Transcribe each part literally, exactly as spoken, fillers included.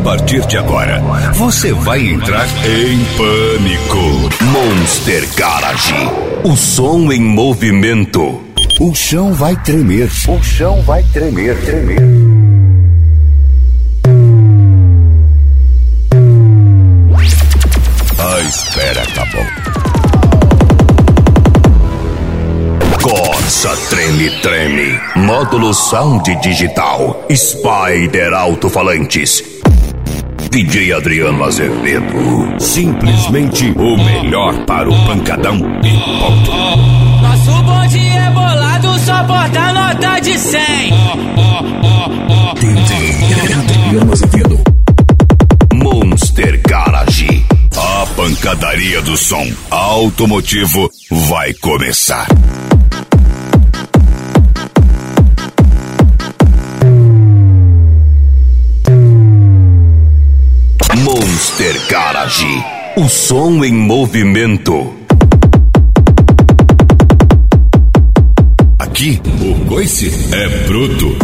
partir de agora, você vai entrar em pânico. Monster Garage, o som em movimento. O chão vai tremer, o chão vai tremer, tremer. A espera acabou. Corsa Treme Treme, módulo Sound Digital, Spider Alto-Falantes, D J Adriano Azevedo, simplesmente o melhor para o pancadão e ponto. Nosso bonde é bolado, só porta nota de cem. D J Adriano Azevedo. Monster Garage, a pancadaria do som automotivo vai começar. Monster Garage, o som em movimento. Aqui, o coice é bruto.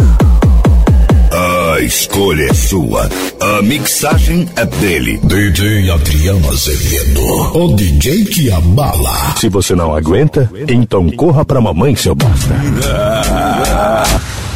A escolha é sua. A mixagem é dele. D J Adriano Azevedo, o D J que abala. Se você não aguenta, então corra pra mamãe, seu bosta.